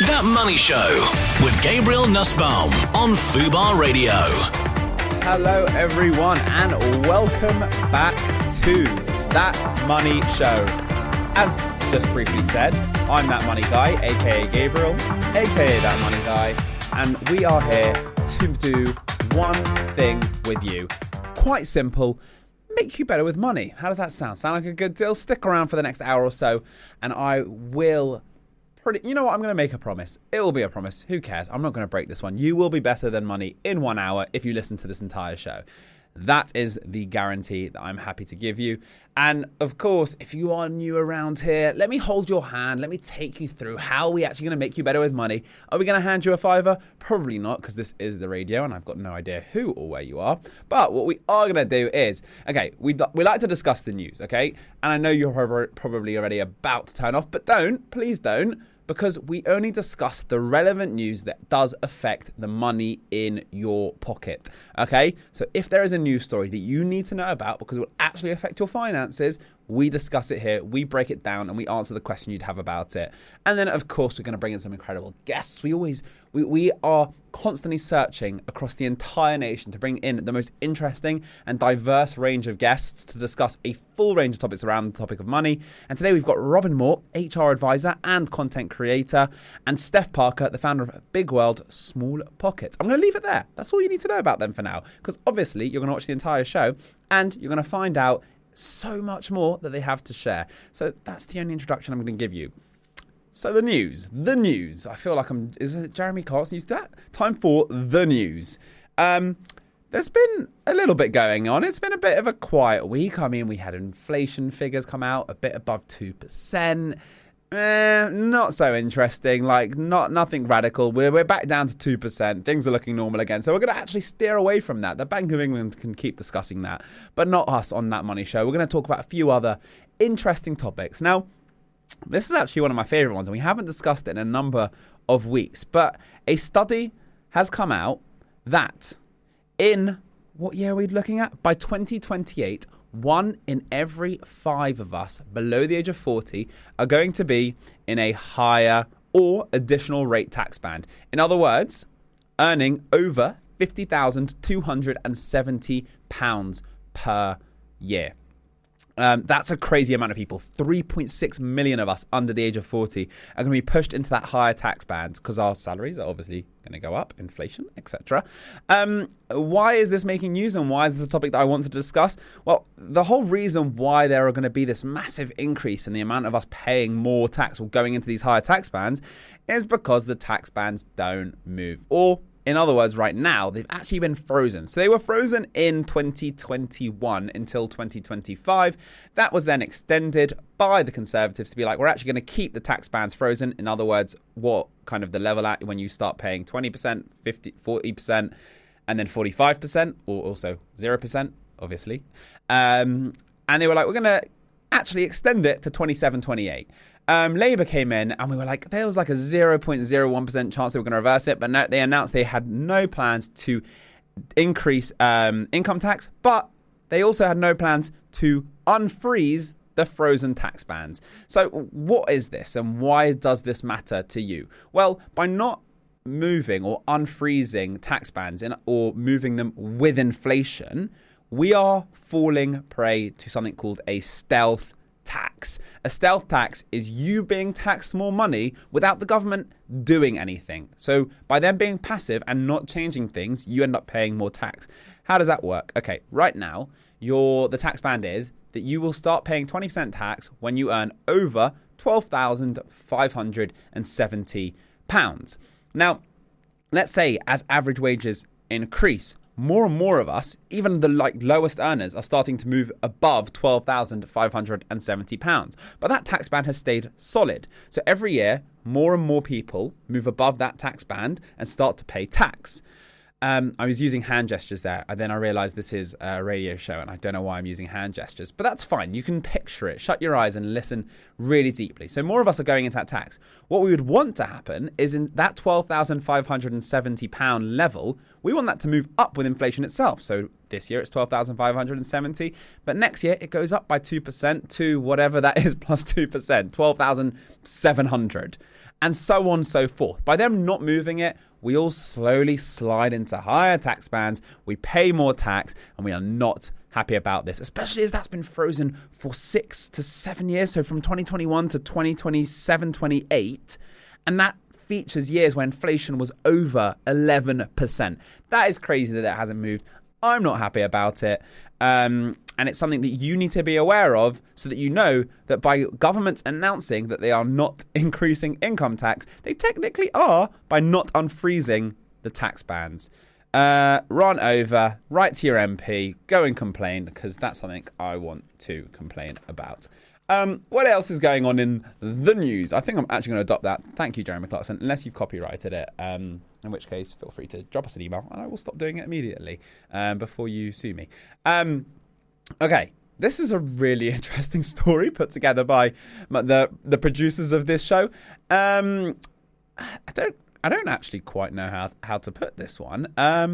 That Money Show with Gabriel Nussbaum on Fubar Radio. Hello everyone and welcome back to That Money Show. As just briefly said, I'm That Money Guy, aka Gabriel, aka That Money Guy, and we are here to do one thing with you. Quite simple, make you better with money. How does that sound? Sound like a good deal? Stick around for the next hour or so and I will... You know what? I'm going to make a promise. It will be a promise. Who cares? I'm not going to break this one. You will be better than money in 1 hour if you listen to this entire show. That is the guarantee that I'm happy to give you. And of course, if you are new around here, let me hold your hand. Let me take you through how we actually going to make you better with money. Are we going to hand you a fiver? Probably not, because this is the radio and I've got no idea who or where you are. But what we are going to do is, okay, we like to discuss the news, okay? And I know you're probably already about to turn off, but don't, please don't. Because we only discuss the relevant news that does affect the money in your pocket. Okay? So if there is a news story that you need to know about because it will actually affect your finances, we discuss it here, we break it down, and we answer the question you'd have about it. And then, of course, we're going to bring in some incredible guests. We are constantly searching across the entire nation to bring in the most interesting and diverse range of guests to discuss a full range of topics around the topic of money. And today we've got Robin Moore, HR advisor and content creator, and Steph Parker, the founder of Big World, Small Pockets. I'm going to leave it there. That's all you need to know about them for now, because obviously you're going to watch the entire show and you're going to find out so much more that they have to share. So that's the only introduction I'm going to give you. So the news. I feel like is it Jeremy Clarkson used that? Time for the news. There's been a little bit going on. It's been a bit of a quiet week. I mean, we had inflation figures come out a bit above 2%. Not so interesting. Like, nothing radical. We're back down to 2%. Things are looking normal again. So we're going to actually steer away from that. The Bank of England can keep discussing that, but not us on That Money Show. We're going to talk about a few other interesting topics. Now, this is actually one of my favorite ones, and we haven't discussed it in a number of weeks, but a study has come out that in, what year are we looking at? By 2028, 1 in every 5 of us below the age of 40 are going to be in a higher or additional rate tax band. In other words, earning over £50,270 per year. That's a crazy amount of people. 3.6 million of us under the age of 40 are going to be pushed into that higher tax band because our salaries are obviously going to go up, inflation, etc. Why is this making news and why is this a topic that I want to discuss? Well, the whole reason why there are going to be this massive increase in the amount of us paying more tax or going into these higher tax bands is because the tax bands don't move. Or in other words, right now, they've actually been frozen. So they were frozen in 2021 until 2025. That was then extended by the Conservatives to be like, we're actually going to keep the tax bands frozen. In other words, what kind of the level at when you start paying 20%, 50, 40%, and then 45%, or also 0%, obviously. And they were like, we're going to actually extend it to 27, 28. Labour came in and we were like, there was like a 0.01% chance they were going to reverse it. But no, they announced they had no plans to increase income tax, but they also had no plans to unfreeze the frozen tax bands. So what is this and why does this matter to you? Well, by not moving or unfreezing tax bands or moving them with inflation, we are falling prey to something called a stealth tax. A stealth tax is you being taxed more money without the government doing anything. So by them being passive and not changing things, you end up paying more tax. How does that work? Okay, right now, the tax band is that you will start paying 20% tax when you earn over £12,570. Now, let's say as average wages increase, more and more of us, even the lowest earners, are starting to move above £12,570. But that tax band has stayed solid. So every year, more and more people move above that tax band and start to pay tax. I was using hand gestures there, and then I realized this is a radio show and I don't know why I'm using hand gestures, but that's fine. You can picture it. Shut your eyes and listen really deeply. So more of us are going into that tax. What we would want to happen is in that £12,570 level, we want that to move up with inflation itself. So this year it's 12,570, but next year it goes up by 2% to whatever that is plus 2%, 12,700. and so on and so forth. By them not moving it, we all slowly slide into higher tax bands, we pay more tax, and we are not happy about this, especially as that's been frozen for 6 to 7 years, so from 2021 to 2027, 28, and that features years where inflation was over 11%. That is crazy that it hasn't moved. I'm not happy about it. And it's something that you need to be aware of so that you know that by governments announcing that they are not increasing income tax, they technically are by not unfreezing the tax bands. Run over, write to your MP, go and complain, because that's something I want to complain about. What else is going on in the news? I think I'm actually going to adopt that. Thank you, Jeremy Clarkson, unless you've copyrighted it, in which case feel free to drop us an email and I will stop doing it immediately before you sue me. Okay, this is a really interesting story put together by the producers of this show. I don't actually quite know how to put this one.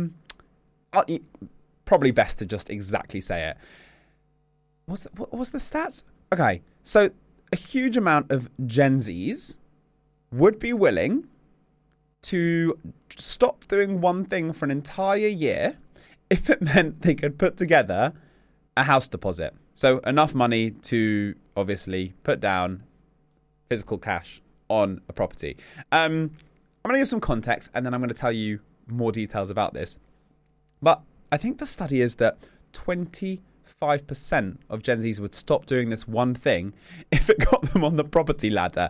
Probably best to just exactly say it. What was the stats? Okay, so a huge amount of Gen Zs would be willing to stop doing one thing for an entire year if it meant they could put together a house deposit. So enough money to obviously put down physical cash on a property. I'm going to give some context and then I'm going to tell you more details about this. But I think the study is that 25% of Gen Zs would stop doing this one thing if it got them on the property ladder.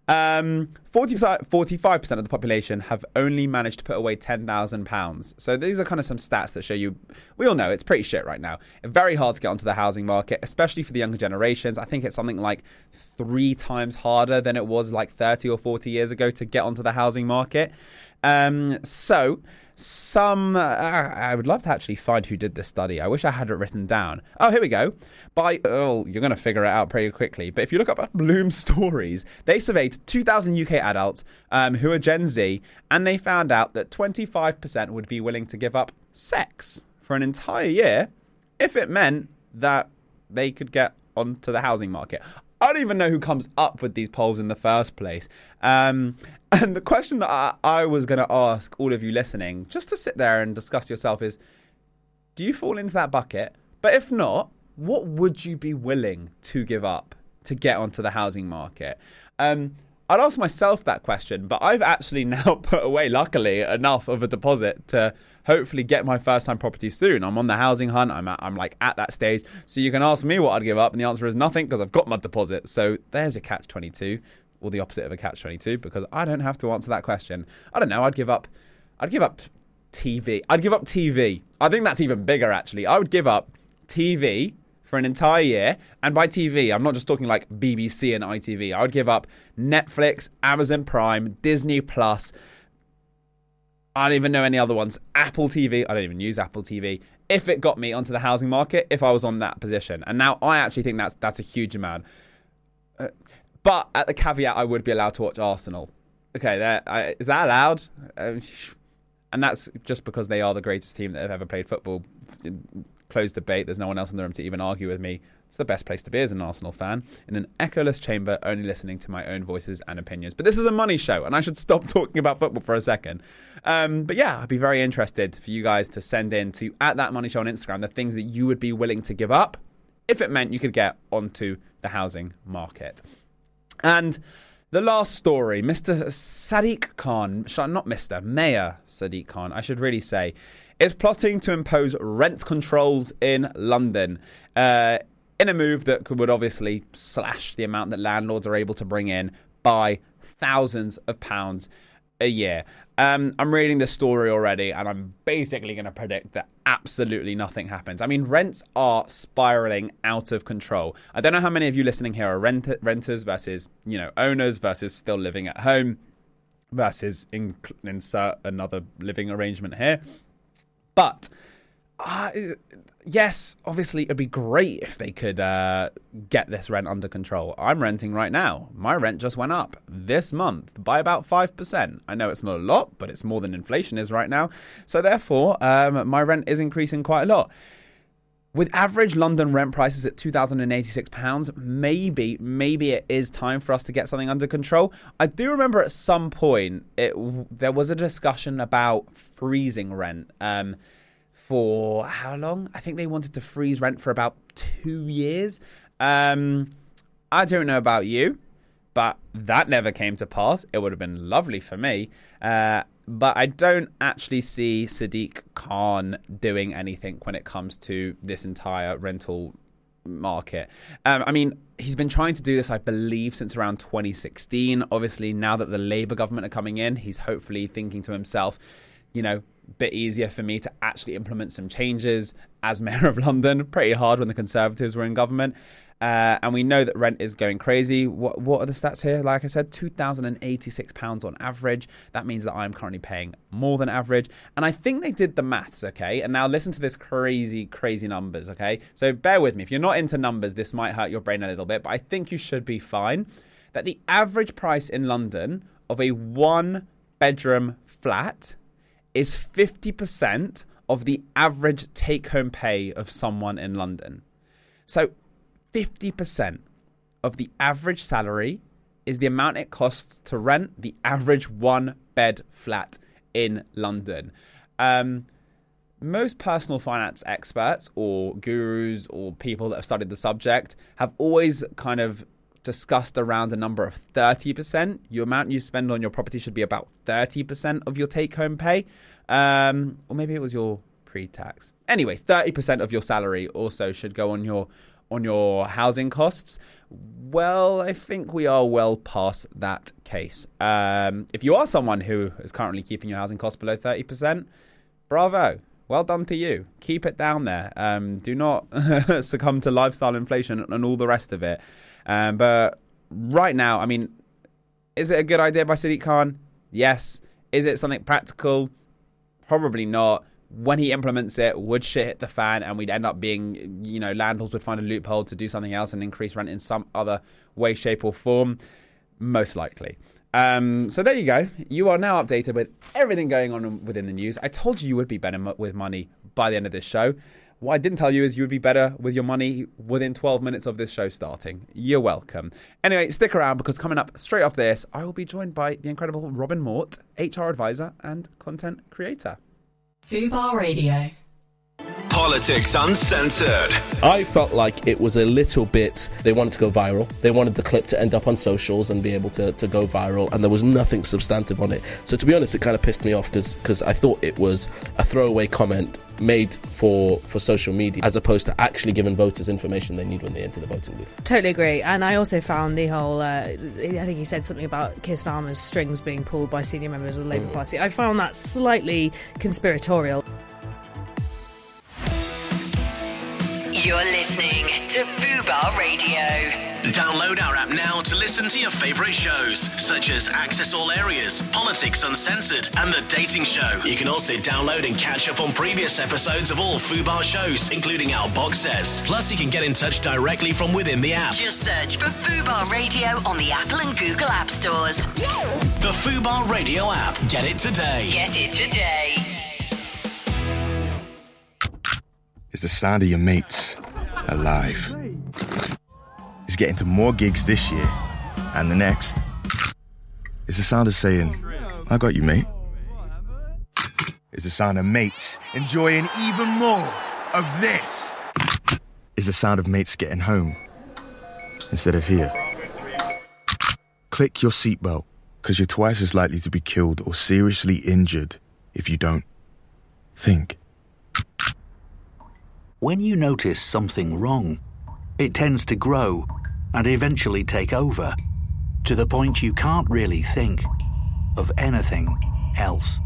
45% of the population have only managed to put away £10,000. So these are kind of some stats that show you, we all know it's pretty shit right now. Very hard to get onto the housing market, especially for the younger generations. I think it's something like 3 times harder than it was like 30 or 40 years ago to get onto the housing market. I would love to actually find who did this study. I wish I had it written down. Oh, here we go. You're going to figure it out pretty quickly. But if you look up Bloom Stories, they surveyed 2,000 UK adults who are Gen Z, and they found out that 25% would be willing to give up sex for an entire year if it meant that they could get onto the housing market. I don't even know who comes up with these polls in the first place. And the question that I was going to ask all of you listening, just to sit there and discuss yourself, is, do you fall into that bucket? But if not, what would you be willing to give up to get onto the housing market? I'd ask myself that question, but I've actually now put away, luckily, enough of a deposit to hopefully get my first time property soon. I'm on the housing hunt. I'm like at that stage. So you can ask me what I'd give up, and the answer is nothing, because I've got my deposit. So there's a catch-22, or the opposite of a catch-22, because I don't have to answer that question. I don't know. I'd give up TV. I'd give up TV. I think that's even bigger, actually. I would give up TV for an entire year. And by TV, I'm not just talking like BBC and ITV. I would give up Netflix, Amazon Prime, Disney Plus. I don't even know any other ones. Apple TV. I don't even use Apple TV. If it got me onto the housing market, if I was on that position. And now I actually think that's a huge amount. But at the caveat, I would be allowed to watch Arsenal. Okay, is that allowed? And that's just because they are the greatest team that have ever played football. Closed debate. There's no one else in the room to even argue with me. It's the best place to be as an Arsenal fan, in an echoless chamber, only listening to my own voices and opinions. But this is a money show, and I should stop talking about football for a second. But yeah, I'd be very interested for you guys to send in to @thatmoneyshow on Instagram the things that you would be willing to give up if it meant you could get onto the housing market. And the last story, Mr. Sadiq Khan, Mayor Sadiq Khan, I should really say, is plotting to impose rent controls in London in a move that would obviously slash the amount that landlords are able to bring in by thousands of pounds a year. I'm reading this story already, and I'm basically going to predict that absolutely nothing happens. I mean, rents are spiraling out of control. I don't know how many of you listening here are renters versus, owners versus still living at home versus insert another living arrangement here. But yes, obviously it'd be great if they could get this rent under control. I'm renting right now. My rent just went up this month by about 5%. I know it's not a lot, but it's more than inflation is right now. So therefore, my rent is increasing quite a lot. with average London rent prices at £2,086, maybe it is time for us to get something under control. I do remember at some point there was a discussion about freezing rent for how long? I think they wanted to freeze rent for about 2 years. I don't know about you, but that never came to pass. It would have been lovely for me. But I don't actually see Sadiq Khan doing anything when it comes to this entire rental market. I mean, he's been trying to do this, I believe, since around 2016. Obviously, now that the Labour government are coming in, he's hopefully thinking to himself, bit easier for me to actually implement some changes as Mayor of London. Pretty hard when the Conservatives were in government. And we know that rent is going crazy. What are the stats here? Like I said, £2,086 on average. That means that I'm currently paying more than average. And I think they did the maths, okay? And now listen to this crazy numbers, okay? So bear with me. If you're not into numbers, this might hurt your brain a little bit, but I think you should be fine. That the average price in London of a 1-bedroom flat is 50% of the average take-home pay of someone in London. So 50% of the average salary is the amount it costs to rent the average 1-bed flat in London. Most personal finance experts or gurus or people that have studied the subject have always kind of discussed around a number of 30%. Your amount you spend on your property should be about 30% of your take-home pay. Or maybe it was your pre-tax. Anyway, 30% of your salary also should go on your housing costs. Well, I think we are well past that case. If you are someone who is currently keeping your housing costs below 30%, bravo. Well done to you. Keep it down there. Do not succumb to lifestyle inflation and all the rest of it. But right now, I mean, is it a good idea by Sadiq Khan? Yes. Is it something practical? Probably not. When he implements it, would shit hit the fan and we'd end up being, landlords would find a loophole to do something else and increase rent in some other way, shape or form? Most likely. So there you go. You are now updated with everything going on within the news. I told you would be better with money by the end of this show. What I didn't tell you is you would be better with your money within 12 minutes of this show starting. You're welcome. Anyway, stick around because coming up straight after this, I will be joined by the incredible Robin Mort, HR advisor and content creator. Fubar Radio. Politics Uncensored. I felt like it was a little bit, they wanted to go viral. They wanted the clip to end up on socials and be able to go viral, and there was nothing substantive on it. So to be honest, it kind of pissed me off because I thought it was a throwaway comment made for social media as opposed to actually giving voters information they need when they enter the voting booth. Totally agree. And I also found the whole, I think he said something about Keir Starmer's strings being pulled by senior members of the Labour Party. I found that slightly conspiratorial. You're listening to Fubar Radio. Download our app now to listen to your favourite shows, such as Access All Areas, Politics Uncensored, and The Dating Show. You can also download and catch up on previous episodes of all Fubar shows, including our box sets. Plus, you can get in touch directly from within the app. Just search for Fubar Radio on the Apple and Google App Stores. The Fubar Radio app. Get it today. Get it today. It's the sound of your mates alive. It's getting to more gigs this year and the next. It's the sound of saying, I got you, mate. It's the sound of mates enjoying even more of this. It's the sound of mates getting home instead of here. Click your seatbelt, because you're twice as likely to be killed or seriously injured if you don't. Think. When you notice something wrong, it tends to grow and eventually take over, to the point you can't really think of anything else.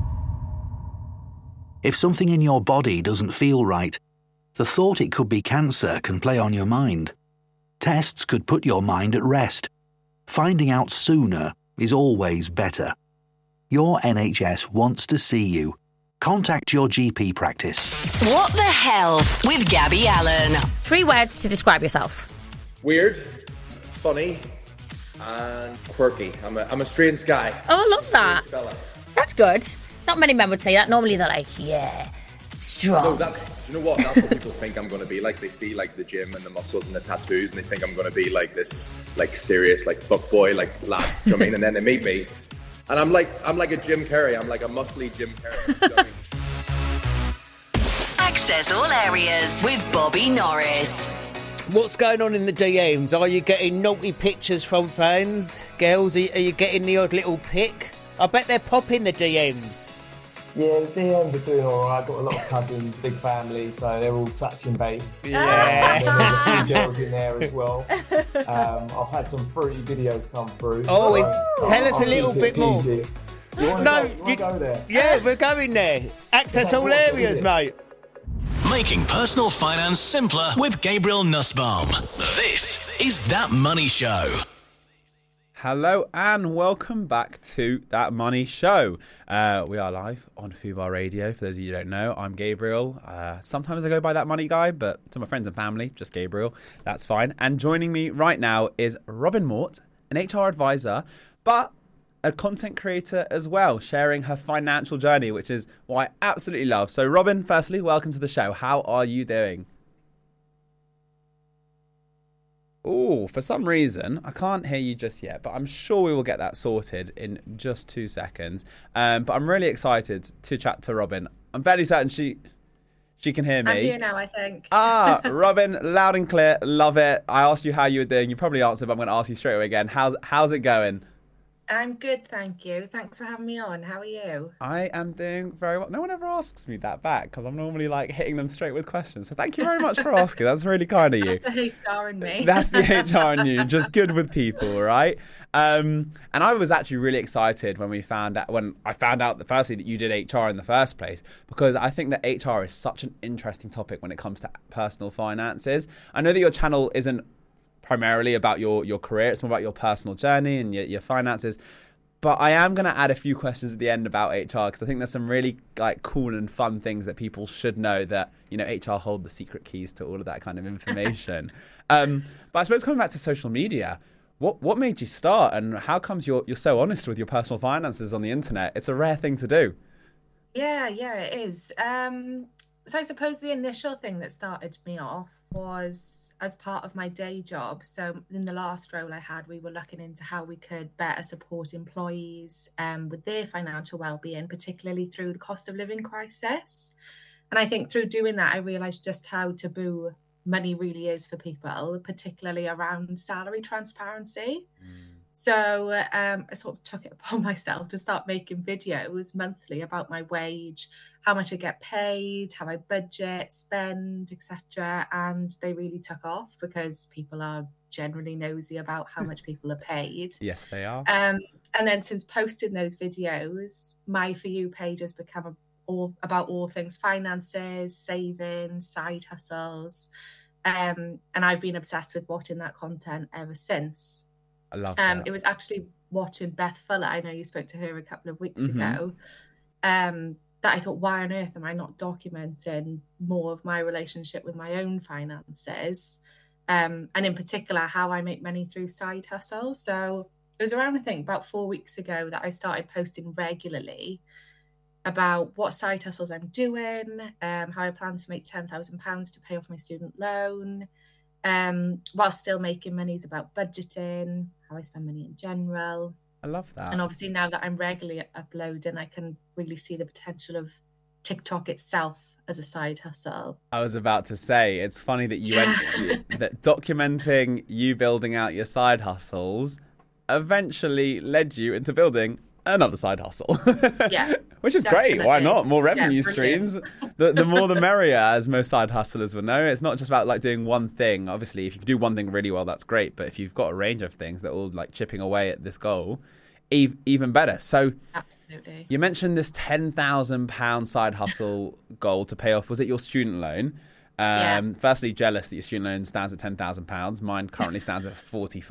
If something in your body doesn't feel right, the thought it could be cancer can play on your mind. Tests could put your mind at rest. Finding out sooner is always better. Your NHS wants to see you. Contact your GP practice. What the hell with Gabby Allen? 3 words to describe yourself. Weird, funny, and quirky. I'm a strange guy. Oh, I love that. Strange fella. That's good. Not many men would say that. Normally they're like, yeah, strong. No, do you know what? That's what people think I'm going to be like. They see like the gym and the muscles and the tattoos, and they think I'm going to be like this, like serious, like fuck boy, like lad. You know what I mean? And then they meet me, and I'm like a Jim Carrey. I'm like a muscly Jim Carrey. You know what I mean? Access all areas with Bobby Norris. What's going on in the DMs? Are you getting naughty pictures from fans? Girls, are you getting the odd little pic? I bet they're popping the DMs. Yeah, the DMs are doing alright. I've got a lot of cousins, big family, so they're all touching base. Yeah. There's a few girls in there as well. I've had some fruity videos come through. Oh, tell us a little bit more. You want to go there? Yeah, we're going there. Access all areas, mate. Making personal finance simpler with Gabriel Nussbaum. This is That Money Show. Hello and welcome back to That Money Show. We are live on Fubar Radio. For those of you who don't know, I'm Gabriel. Sometimes I go by That Money Guy, but to my friends and family, just Gabriel. That's fine. And joining me right now is Robin Mort, an HR advisor, but a content creator as well, sharing her financial journey, which is what I absolutely love. So Robin, firstly, welcome to the show. How are you doing? Oh, for some reason, I can't hear you just yet, but I'm sure we will get that sorted in just 2 seconds. But I'm really excited to chat to Robin. I'm fairly certain she can hear me. I'm here now, I think. Robin, loud and clear, love it. I asked you how you were doing. You probably answered, but I'm going to ask you straight away again. How's it going? I'm good, thank you. Thanks for having me on. How are you? I am doing very well. No one ever asks me that back because I'm normally like hitting them straight with questions. So thank you very much for asking. That's really kind of you. That's the HR in me. That's the HR in you. Just good with people, right? And I was actually really excited when I found out firstly that you did HR in the first place, because I think that HR is such an interesting topic when it comes to personal finances. I know that your channel isn't primarily about your career, it's more about your personal journey and your finances, but I am going to add a few questions at the end about HR because I think there's some really like cool and fun things that people should know, that HR hold the secret keys to all of that kind of information. But I suppose coming back to social media, what made you start, and how comes you're so honest with your personal finances on the internet? It's a rare thing to do. Yeah, it is. So I suppose the initial thing that started me off was as part of my day job. So in the last role I had, we were looking into how we could better support employees with their financial well-being, particularly through the cost of living crisis. And I think through doing that, I realised just how taboo money really is for people, particularly around salary transparency. So I sort of took it upon myself to start making videos monthly about my wage, how much I get paid, how I budget, spend, etc. And they really took off because people are generally nosy about how much people are paid. Yes, they are. And then since posting those videos, my For You page has become about all things finances, savings, side hustles. And I've been obsessed with watching that content ever since. I love that. It was actually watching Beth Fuller, I know you spoke to her a couple of weeks ago, that I thought, why on earth am I not documenting more of my relationship with my own finances, and in particular how I make money through side hustles. So it was around, I think, about 4 weeks ago that I started posting regularly about what side hustles I'm doing, how I plan to make £10,000 to pay off my student loan, while still making money, is about budgeting, how I spend money in general. I love that. And obviously now that I'm regularly uploading, I can really see the potential of TikTok itself as a side hustle. I was about to say, it's funny that you went that documenting you building out your side hustles eventually led you into building another side hustle. Yeah. Which is definitely. great. Why not? More revenue brilliant. streams. The more the merrier, as most side hustlers will know. It's not just about like doing one thing. Obviously, if you can do one thing really well, that's great. But if you've got a range of things that all like chipping away at this goal, even better. So absolutely. You mentioned this £10,000 side hustle goal to pay off. Was it your student loan? Firstly, jealous that your student loan stands at £10,000. Mine currently stands at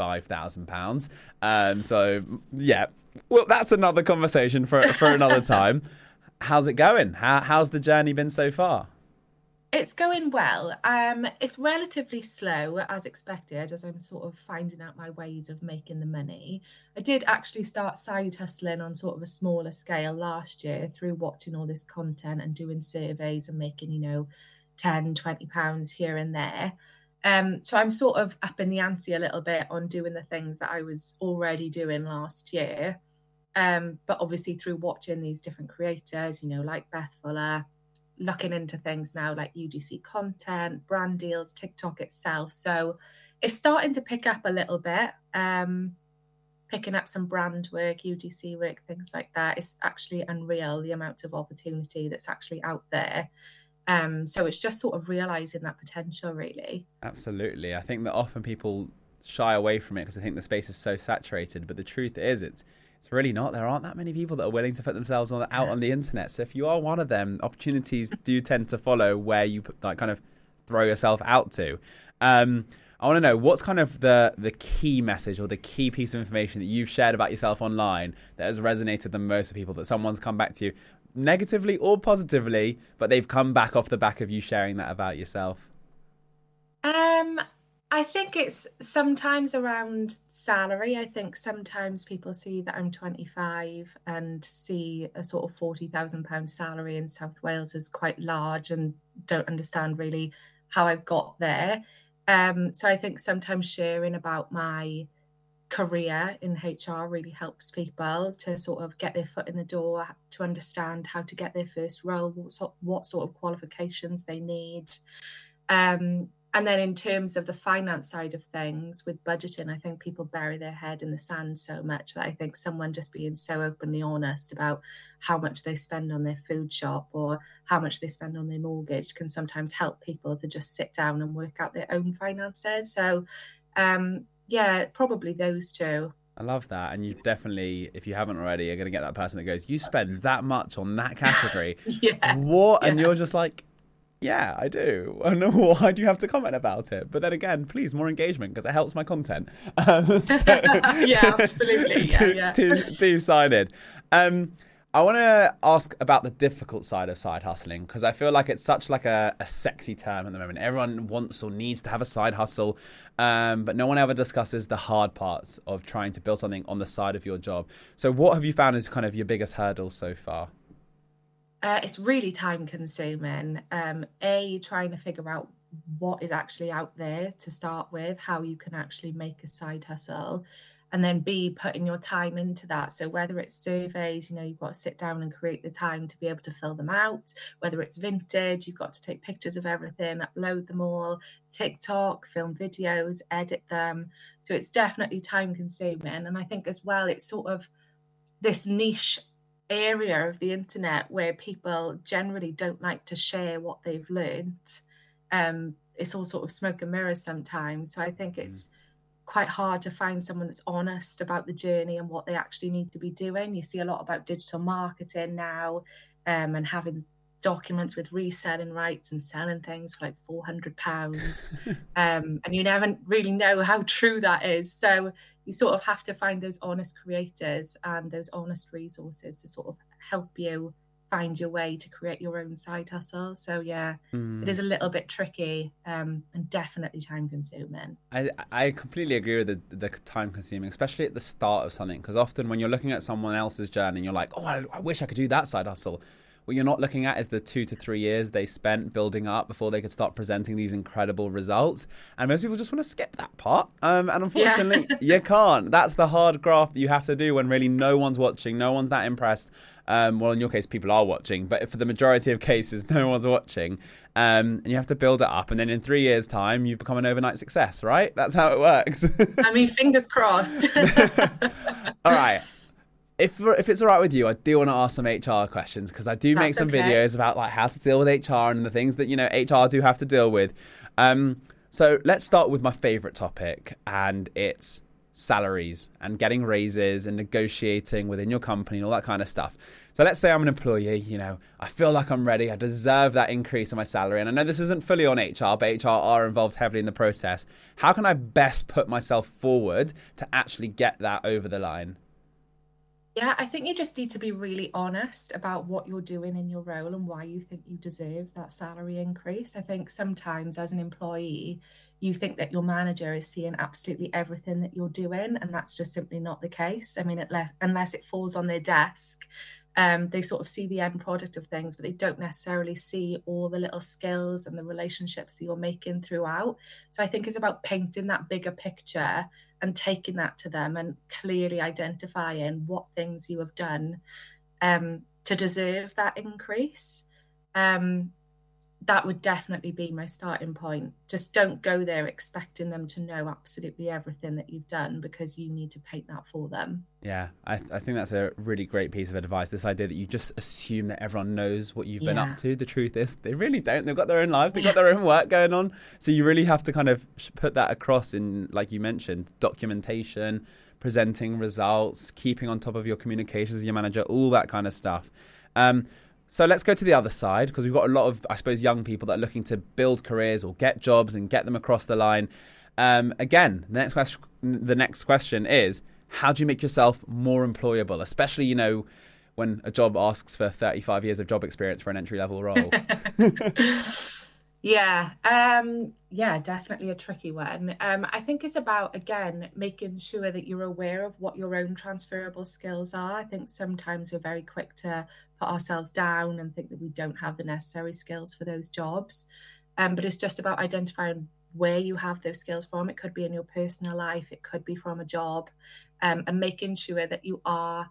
£45,000. So yeah. Well, that's another conversation for another time. How's it going? How's the journey been so far? It's going well. It's relatively slow, as expected, as I'm sort of finding out my ways of making the money. I did actually start side hustling on sort of a smaller scale last year through watching all this content and doing surveys and making, you know, £10-20 here and there. So I'm sort of up in the ante a little bit on doing the things that I was already doing last year. But obviously through watching these different creators, you know, like Beth Fuller, looking into things now like UGC content, brand deals, TikTok itself. So it's starting to pick up a little bit, picking up some brand work, UGC work, things like that. It's actually unreal, the amount of opportunity that's actually out there. So it's just sort of realising that potential, really. Absolutely. I think that often people shy away from it because I think the space is so saturated. But the truth is, it's really not. There aren't that many people that are willing to put themselves out on the internet. So if you are one of them, opportunities do tend to follow where you kind of throw yourself out to. I want to know, what's kind of the key message or the key piece of information that you've shared about yourself online that has resonated the most with people, that someone's come back to you negatively or positively, but they've come back off the back of you sharing that about yourself? I think it's sometimes around salary. I think sometimes people see that I'm 25 and see a sort of £40,000 salary in South Wales as quite large and don't understand really how I've got there. So I think sometimes sharing about my career in HR really helps people to sort of get their foot in the door, to understand how to get their first role, what sort of qualifications they need. And then in terms of the finance side of things with budgeting, I think people bury their head in the sand so much that I think someone just being so openly honest about how much they spend on their food shop or how much they spend on their mortgage can sometimes help people to just sit down and work out their own finances. So, yeah, probably those two. I love that. And you definitely, if you haven't already, are going to get that person that goes, you spend that much on that category. Yeah. What? Yeah. And you're just like, yeah, I do. And why do you have to comment about it? But then again, please, more engagement because it helps my content. Yeah, absolutely. Yeah. Two-sided. I want to ask about the difficult side of side hustling because I feel like it's such like a sexy term at the moment. Everyone wants or needs to have a side hustle, but no one ever discusses the hard parts of trying to build something on the side of your job. So what have you found is kind of your biggest hurdle so far? It's really time consuming. Trying to figure out what is actually out there to start with, how you can actually make a side hustle, and then B, putting your time into that. So whether it's surveys, you know, you've got to sit down and create the time to be able to fill them out. Whether it's vintage, you've got to take pictures of everything, upload them all, TikTok, film videos, edit them. So it's definitely time consuming. And I think as well, it's sort of this niche area of the internet where people generally don't like to share what they've learned. It's all sort of smoke and mirrors sometimes. So I think it's quite hard to find someone that's honest about the journey and what they actually need to be doing. You see a lot about digital marketing now, and having documents with reselling rights and selling things for like £400. And you never really know how true that is. So you sort of have to find those honest creators and those honest resources to sort of help you find your way to create your own side hustle. So yeah, it is a little bit tricky, and definitely time consuming. I completely agree with the time consuming, especially at the start of something, because often when you're looking at someone else's journey, you're like, oh, I wish I could do that side hustle. What you're not looking at is the 2 to 3 years they spent building up before they could start presenting these incredible results. And most people just want to skip that part. And unfortunately, you can't. That's the hard graft that you have to do when really no one's watching, no one's that impressed. Well, in your case, people are watching, but for the majority of cases, no one's watching. And you have to build it up. And then in 3 years' time, you've become an overnight success, right? That's how it works. I mean, fingers crossed. All right. If it's all right with you, I do want to ask some HR questions because I do make some videos about like how to deal with HR and the things that, you know, HR do have to deal with. So let's start with my favorite topic, and it's salaries and getting raises and negotiating within your company and all that kind of stuff. So let's say I'm an employee, you know, I feel like I'm ready. I deserve that increase in my salary. And I know this isn't fully on HR, but HR are involved heavily in the process. How can I best put myself forward to actually get that over the line? Yeah, I think you just need to be really honest about what you're doing in your role and why you think you deserve that salary increase. I think sometimes as an employee, you think that your manager is seeing absolutely everything that you're doing, and that's just simply not the case. I mean, unless it falls on their desk, they sort of see the end product of things, but they don't necessarily see all the little skills and the relationships that you're making throughout. So I think it's about painting that bigger picture and taking that to them and clearly identifying what things you have done to deserve that increase. That would definitely be my starting point. Just don't go there expecting them to know absolutely everything that you've done, because you need to paint that for them. Yeah, I think that's a really great piece of advice. This idea that you just assume that everyone knows what you've been up to. The truth is they really don't. They've got their own lives. They've got their own work going on. So you really have to kind of put that across in, like you mentioned, documentation, presenting results, keeping on top of your communications with your manager, all that kind of stuff. So let's go to the other side, because we've got a lot of, I suppose, young people that are looking to build careers or get jobs and get them across the line. Again, the next question is, how do you make yourself more employable, especially, you know, when a job asks for 35 years of job experience for an entry-level role? Yeah, definitely a tricky one. I think it's about, again, making sure that you're aware of what your own transferable skills are. I think sometimes we're very quick to put ourselves down and think that we don't have the necessary skills for those jobs. But it's just about identifying where you have those skills from. It could be in your personal life, it could be from a job, and making sure that you are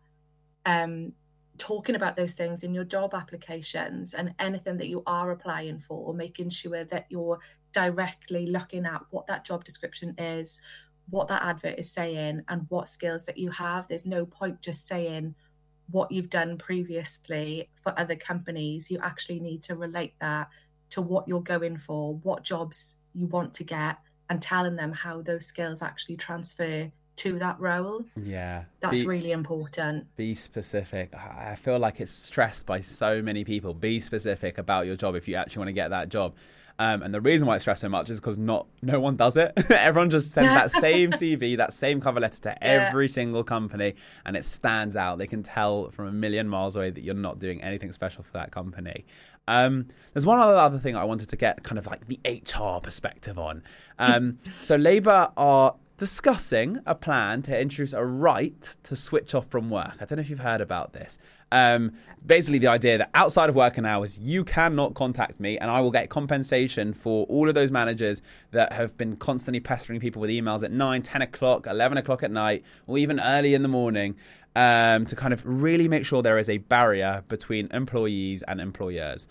talking about those things in your job applications and anything that you are applying for, making sure that you're directly looking at what that job description is, what that advert is saying, and what skills that you have. There's no point just saying what you've done previously for other companies. You actually need to relate that to what you're going for, what jobs you want to get, and telling them how those skills actually transfer to that role. Yeah, that's really important. Be specific. I feel like it's stressed by so many people. Be specific about your job if you actually want to get that job. And the reason why it's stressed so much is because no one does it. Everyone just sends that same CV, that same cover letter to every single company, and it stands out. They can tell from a million miles away that you're not doing anything special for that company. There's one other thing I wanted to get kind of like the HR perspective on. So Labour are discussing a plan to introduce a right to switch off from work. I don't know if you've heard about this. Basically the idea that outside of working hours, you cannot contact me and I will get compensation for all of those managers that have been constantly pestering people with emails at 9, 10 o'clock, 11 o'clock at night, or even early in the morning, to kind of really make sure there is a barrier between employees and employers.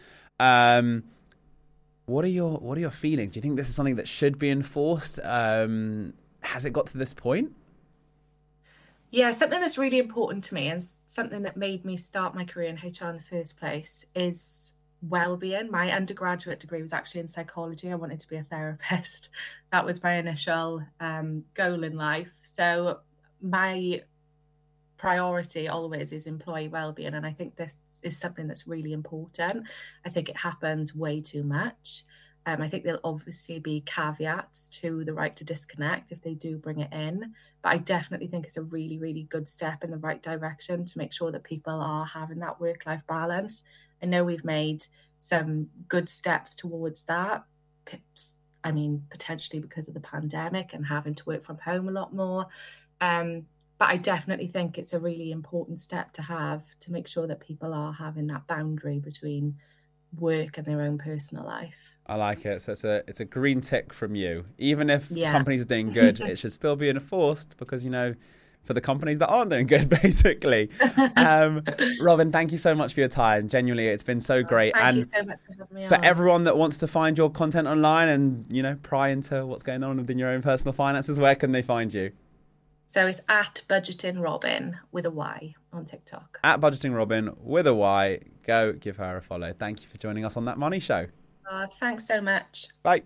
What are your feelings? Do you think this is something that should be enforced? Has it got to this point? Yeah, something that's really important to me and something that made me start my career in HR in the first place is well-being. My undergraduate degree was actually in psychology. I wanted to be a therapist. That was my initial goal in life. So my priority always is employee well-being, and I think this is something that's really important. I think it happens way too much. I think there'll obviously be caveats to the right to disconnect if they do bring it in. But I definitely think it's a really, really good step in the right direction to make sure that people are having that work-life balance. I know we've made some good steps towards that. I mean, potentially because of the pandemic and having to work from home a lot more. But I definitely think it's a really important step to have to make sure that people are having that boundary between work and their own personal life. I like it. So it's a green tick from you. Even if companies are doing good, it should still be enforced because, you know, for the companies that aren't doing good, basically. Robin, thank you so much for your time. Genuinely, it's been so great. Thank you so much for having me on. For everyone that wants to find your content online and, you know, pry into what's going on within your own personal finances, where can they find you? So it's at Budgeting Robin with a Y on TikTok. At Budgeting Robin with a Y. Go give her a follow. Thank you for joining us on That Money Show. Thanks so much. Bye.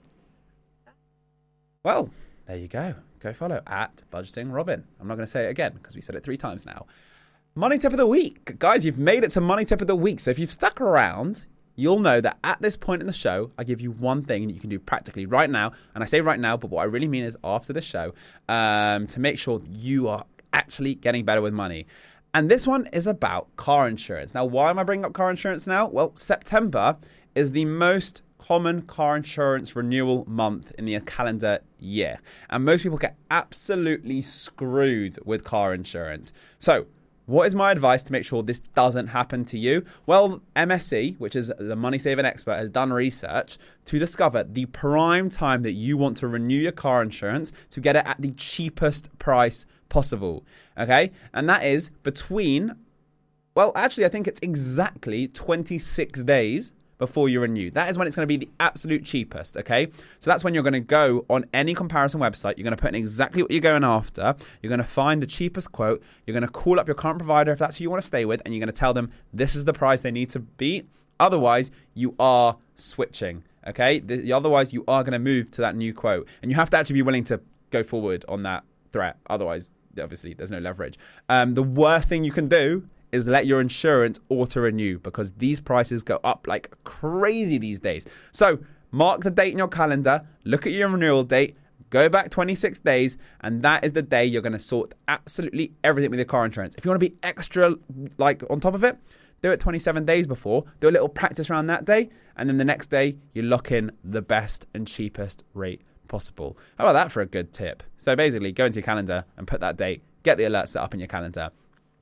Well, there you go. Go follow at Budgeting Robin. I'm not going to say it again because we said it 3 times now. Money Tip of the Week. Guys, you've made it to Money Tip of the Week. So if you've stuck around, you'll know that at this point in the show, I give you one thing that you can do practically right now. And I say right now, but what I really mean is after the show, to make sure you are actually getting better with money. And this one is about car insurance. Now, why am I bringing up car insurance now? Well, September is the most common car insurance renewal month in the calendar year. And most people get absolutely screwed with car insurance. So, what is my advice to make sure this doesn't happen to you? Well, MSE, which is the money saving expert, has done research to discover the prime time that you want to renew your car insurance to get it at the cheapest price possible. Okay? And that is between, well, actually, I think it's exactly 26 days before you renew. That is when it's going to be the absolute cheapest, okay? So that's when you're going to go on any comparison website. You're going to put in exactly what you're going after. You're going to find the cheapest quote. You're going to call up your current provider if that's who you want to stay with, and you're going to tell them this is the price they need to beat. Otherwise, you are switching, okay? Otherwise, you are going to move to that new quote. And you have to actually be willing to go forward on that threat. Otherwise, obviously, there's no leverage. The worst thing you can do is let your insurance auto-renew, because these prices go up like crazy these days. So mark the date in your calendar, look at your renewal date, go back 26 days, and that is the day you're going to sort absolutely everything with your car insurance. If you want to be extra like on top of it, do it 27 days before, do a little practice around that day, and then the next day you lock in the best and cheapest rate possible. How about that for a good tip? So basically go into your calendar and put that date, get the alert set up in your calendar.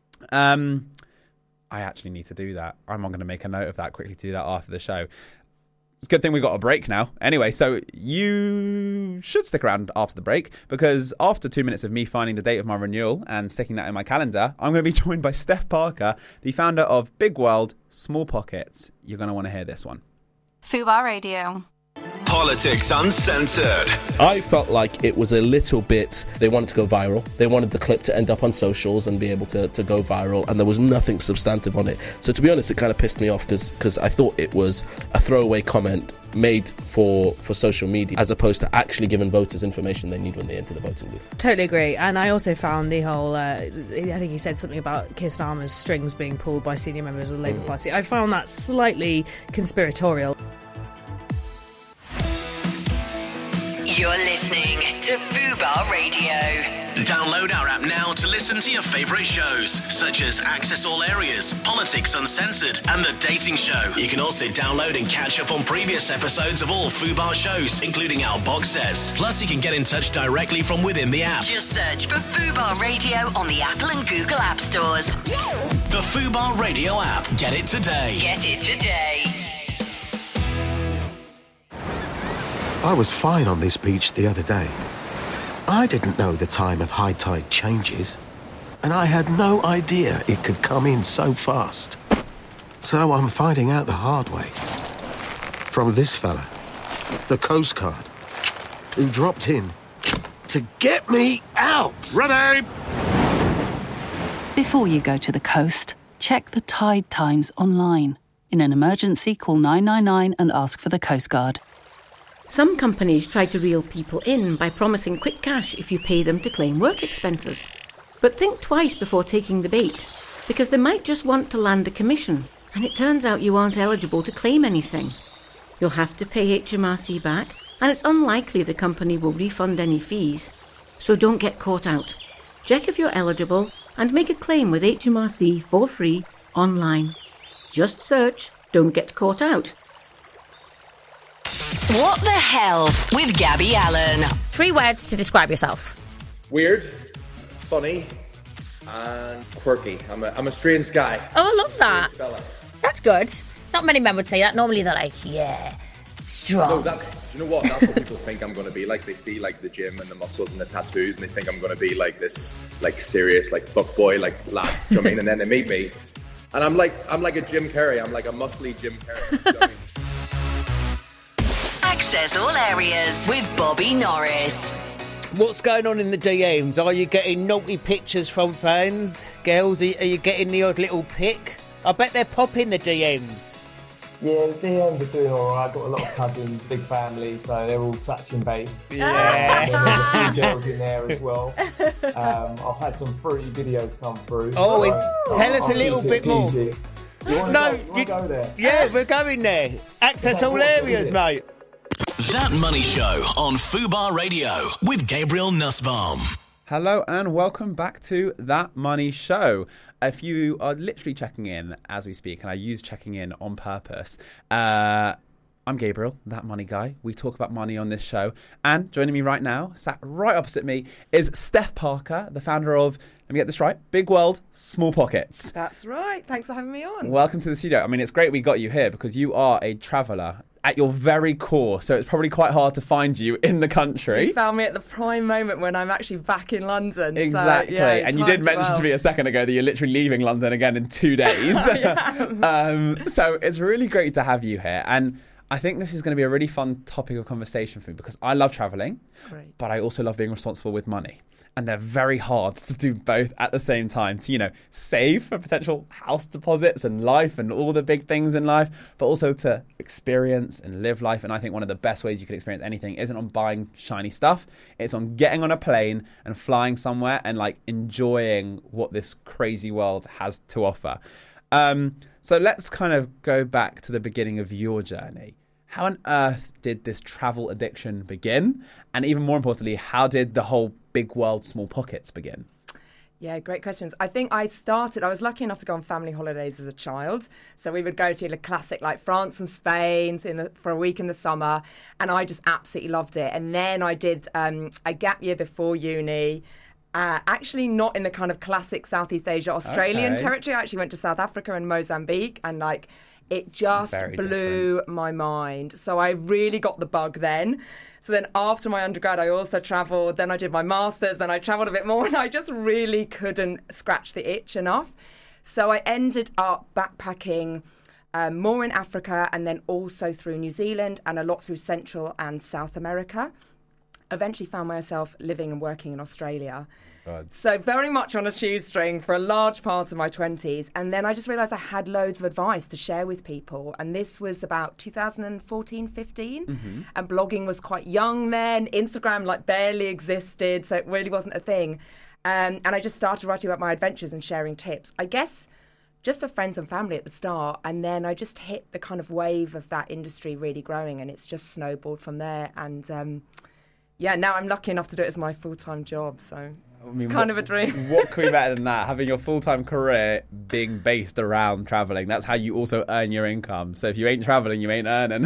I actually need to do that. I'm going to make a note of that quickly to do that after the show. It's a good thing we got a break now. Anyway, so you should stick around after the break, because after 2 minutes of me finding the date of my renewal and sticking that in my calendar, I'm going to be joined by Steph Parker, the founder of Big World, Small Pockets. You're going to want to hear this one. Fubar Radio. Politics Uncensored. I felt like it was a little bit, they wanted to go viral. They wanted the clip to end up on socials and be able to go viral, and there was nothing substantive on it. So to be honest, it kind of pissed me off because I thought it was a throwaway comment made for social media, as opposed to actually giving voters information they need when they enter the voting booth. Totally agree. And I also found the whole, I think he said something about Keir Starmer's strings being pulled by senior members of the Labour Party. I found that slightly conspiratorial. You're listening to Fubar Radio. Download our app now to listen to your favourite shows, such as Access All Areas, Politics Uncensored, and The Dating Show. You can also download and catch up on previous episodes of all Fubar shows, including our box sets. Plus, you can get in touch directly from within the app. Just search for Fubar Radio on the Apple and Google App Stores. The Fubar Radio app. Get it today. Get it today. I was fine on this beach the other day. I didn't know the time of high tide changes, and I had no idea it could come in so fast. So I'm finding out the hard way. From this fella, the Coast Guard, who dropped in to get me out. Ready! Before you go to the coast, check the tide times online. In an emergency, call 999 and ask for the Coast Guard. Some companies try to reel people in by promising quick cash if you pay them to claim work expenses. But think twice before taking the bait, because they might just want to land a commission, and it turns out you aren't eligible to claim anything. You'll have to pay HMRC back, and it's unlikely the company will refund any fees. So don't get caught out. Check if you're eligible and make a claim with HMRC for free online. Just search "Don't Get Caught Out." What the hell with Gabby Allen? 3 words to describe yourself. Weird, funny, and quirky. I'm a strange guy. Oh, I love that. Fella. That's good. Not many men would say that. Normally they're like, yeah, strong. No, do you know what? That's what people think I'm going to be like. They see like the gym and the muscles and the tattoos, and they think I'm going to be like this, like serious, like fuckboy, like lad. You know what I mean? And then they meet me, and I'm like a Jim Carrey. I'm like a muscly Jim Carrey. You know what I mean? Access All Areas with Bobby Norris. What's going on in the DMs? Are you getting naughty pictures from fans? Girls, are you getting the odd little pic? I bet they're popping the DMs. Yeah, the DMs are doing alright. I've got a lot of cousins, big family, so they're all touching base. Yeah. There's a few girls in there as well. I've had some fruity videos come through. Oh, tell us a little bit more. You want to go there? Yeah, we're going there. Access All Areas, mate. That Money Show on Fubar Radio with Gabriel Nussbaum. Hello and welcome back to That Money Show. If you are literally checking in as we speak, and I use checking in on purpose, I'm Gabriel, That Money Guy. We talk about money on this show. And joining me right now, sat right opposite me, is Steph Parker, the founder of, let me get this right, Big World, Small Pockets. That's right. Thanks for having me on. Welcome to the studio. I mean, it's great we got you here because you are a traveller at your very core, so it's probably quite hard to find you in the country. You found me at the prime moment when I'm actually back in London. Exactly. So, yeah, and you did mention to me a second ago that you're literally leaving London again in 2 days. So it's really great to have you here. And I think this is going to be a really fun topic of conversation for me because I love travelling, but I also love being responsible with money. And they're very hard to do both at the same time. To, you know, save for potential house deposits and life and all the big things in life, but also to experience and live life. And I think one of the best ways you can experience anything isn't on buying shiny stuff. It's on getting on a plane and flying somewhere and like enjoying what this crazy world has to offer. So let's kind of go back to the beginning of your journey. How on earth did this travel addiction begin? And even more importantly, how did the whole Big World, Small Pockets begin? Yeah, great questions. I think I was lucky enough to go on family holidays as a child. So we would go to the classic like France and Spain for a week in the summer. And I just absolutely loved it. And then I did a gap year before uni. Actually not in the kind of classic Southeast Asia, Australian territory. I actually went to South Africa and Mozambique and like it just blew my mind. So I really got the bug then. So then after my undergrad, I also travelled. Then I did my master's. Then I travelled a bit more and I just really couldn't scratch the itch enough. So I ended up backpacking more in Africa and then also through New Zealand and a lot through Central and South America. Eventually found myself living and working in Australia. God. So very much on a shoestring for a large part of my 20s. And then I just realised I had loads of advice to share with people. And this was about 2014, 15. Mm-hmm. And blogging was quite young then. Instagram like barely existed. So it really wasn't a thing. And I just started writing about my adventures and sharing tips. I guess just for friends and family at the start. And then I just hit the kind of wave of that industry really growing. And it's just snowballed from there. And yeah, now I'm lucky enough to do it as my full-time job, so it's kind of a dream. What could be better than that? Having your full-time career being based around travelling. That's how you also earn your income. So if you ain't travelling, you ain't earning.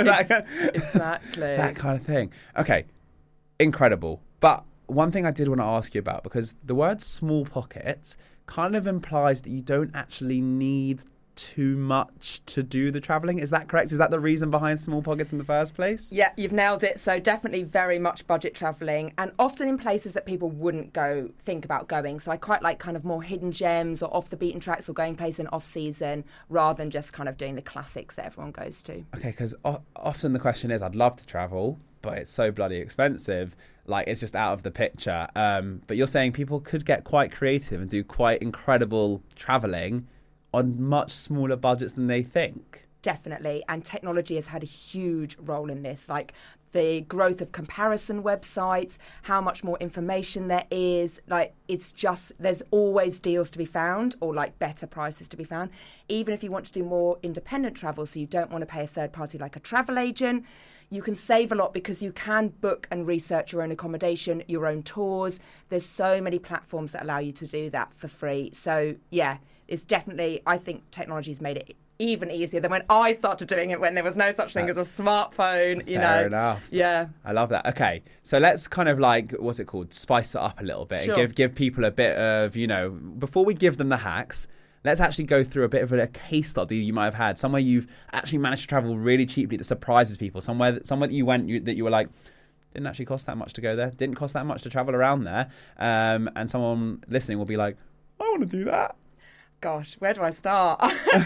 Exactly. That kind of thing. Okay, incredible. But one thing I did want to ask you about, because the word small pockets kind of implies that you don't actually need too much to do the travelling. Is that correct? Is that the reason behind small pockets in the first place? Yeah, you've nailed it. So definitely very much budget travelling and often in places that people wouldn't think about going. So I quite like kind of more hidden gems or off the beaten tracks or going places in off season rather than just kind of doing the classics that everyone goes to. Okay, because often the question is, I'd love to travel, but it's so bloody expensive. Like, it's just out of the picture. But you're saying people could get quite creative and do quite incredible travelling on much smaller budgets than they think. Definitely. And technology has had a huge role in this. Like the growth of comparison websites, how much more information there is. Like it's just, there's always deals to be found or like better prices to be found. Even if you want to do more independent travel, so you don't want to pay a third party like a travel agent, you can save a lot because you can book and research your own accommodation, your own tours. There's so many platforms that allow you to do that for free. So yeah, it's definitely, I think technology's made it even easier than when I started doing it when there was no such thing as a smartphone, you know. Fair enough. Yeah. I love that. Okay, so let's kind of like, what's it called, spice it up a little bit. Sure. And give people a bit of, you know, before we give them the hacks, let's actually go through a bit of a case study you might have had, somewhere you've actually managed to travel really cheaply that surprises people, somewhere that you went that you were like, didn't actually cost that much to go there, didn't cost that much to travel around there, and someone listening will be like, I want to do that. Gosh, where do I start?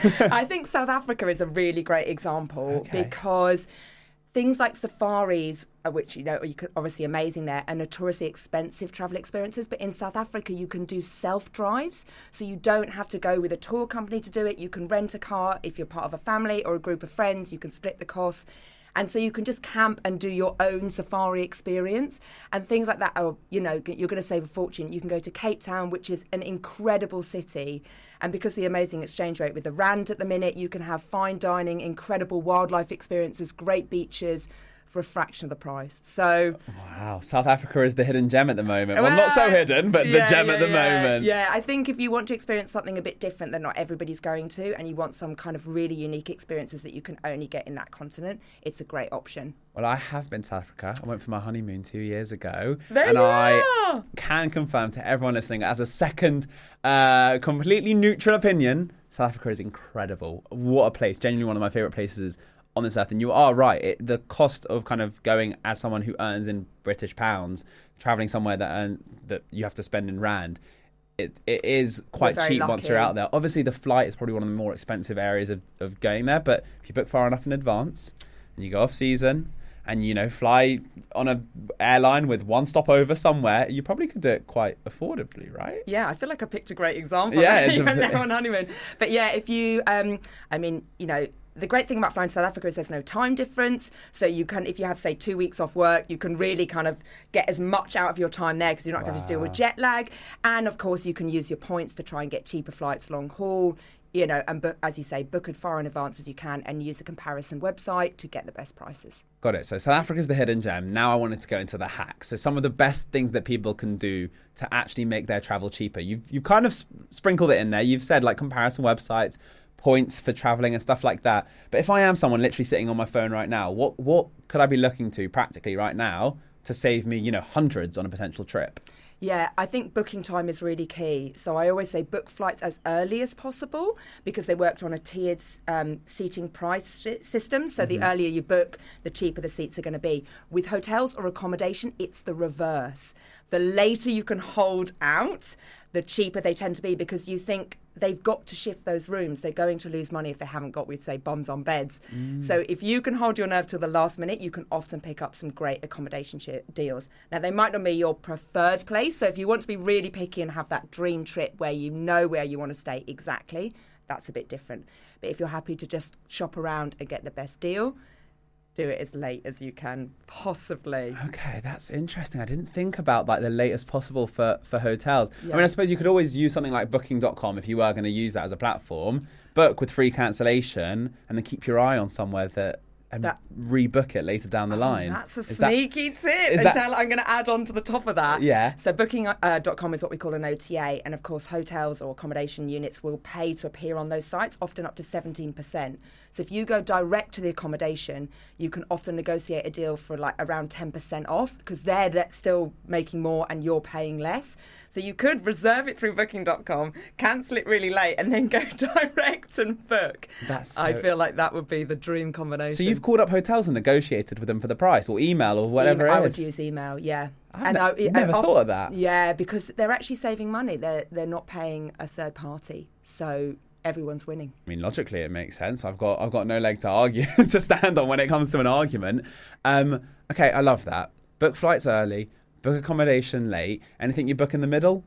I think South Africa is a really great example because things like safaris, which, you know, you could obviously amazing there, are notoriously expensive travel experiences. But in South Africa, you can do self-drives. So you don't have to go with a tour company to do it. You can rent a car if you're part of a family or a group of friends. You can split the cost. And so you can just camp and do your own safari experience. And things like that are, you know, you're going to save a fortune. You can go to Cape Town, which is an incredible city. And because of the amazing exchange rate with the rand at the minute, you can have fine dining, incredible wildlife experiences, great beaches, for a fraction of the price. So wow, South Africa is the hidden gem at the moment. Well, not so hidden, but the gem at the moment. Yeah, I think if you want to experience something a bit different that not everybody's going to, and you want some kind of really unique experiences that you can only get in that continent, it's a great option. Well, I have been to South Africa. I went for my honeymoon 2 years ago. There you I are. Can confirm to everyone listening, as a second completely neutral opinion, South Africa is incredible. What a place. Genuinely one of my favourite places on this earth. And you are right. The cost of kind of going as someone who earns in British pounds, travelling somewhere that you have to spend in rand, it is quite cheap once you're out there. Obviously, the flight is probably one of the more expensive areas of going there. But if you book far enough in advance and you go off season and, you know, fly on an airline with one stopover somewhere, you probably could do it quite affordably, right? Yeah, I feel like I picked a great example. Yeah, it's now on honeymoon. But yeah, if you, the great thing about flying to South Africa is there's no time difference. So you can, if you have, say, 2 weeks off work, you can really kind of get as much out of your time there because you're not going to deal with jet lag. And of course, you can use your points to try and get cheaper flights long haul, you know, and book, as you say, book as far in advance as you can and use a comparison website to get the best prices. Got it. So South Africa is the hidden gem. Now I wanted to go into the hacks. So some of the best things that people can do to actually make their travel cheaper. You've kind of sprinkled it in there. You've said like comparison websites, points for traveling and stuff like that. But if I am someone literally sitting on my phone right now, what could I be looking to practically right now to save me, you know, hundreds on a potential trip? Yeah, I think booking time is really key. So I always say book flights as early as possible because they worked on a tiered seating price system. So the earlier you book, the cheaper the seats are going to be. With hotels or accommodation, it's the reverse. The later you can hold out, the cheaper they tend to be because you think they've got to shift those rooms. They're going to lose money if they haven't got, we'd say, bums on beds. So if you can hold your nerve till the last minute, you can often pick up some great accommodation deals. Now, they might not be your preferred place. So if you want to be really picky and have that dream trip where you know where you want to stay exactly, that's a bit different. But if you're happy to just shop around and get the best deal, do it as late as you can possibly. Okay, that's interesting. I didn't think about like the latest possible for hotels. Yeah. I mean, I suppose you could always use something like booking.com if you were going to use that as a platform, book with free cancellation and then keep your eye on somewhere that rebook it later down the line. That's a sneaky tip. I'm going to add on to the top of that. Yeah. So booking.com is what we call an OTA. And of course, hotels or accommodation units will pay to appear on those sites, often up to 17%. So if you go direct to the accommodation, you can often negotiate a deal for like around 10% off because they're still making more and you're paying less. So you could reserve it through booking.com, cancel it really late and then go direct and book. I feel like that would be the dream combination. So you've called up hotels and negotiated with them for the price or email or whatever it is? I would use email, yeah. I never thought of that. Yeah, because they're actually saving money. They're not paying a third party. So everyone's winning. I mean, logically, it makes sense. I've got no leg to argue to stand on when it comes to an argument. Okay, I love that. Book flights early, book accommodation late. Anything you book in the middle?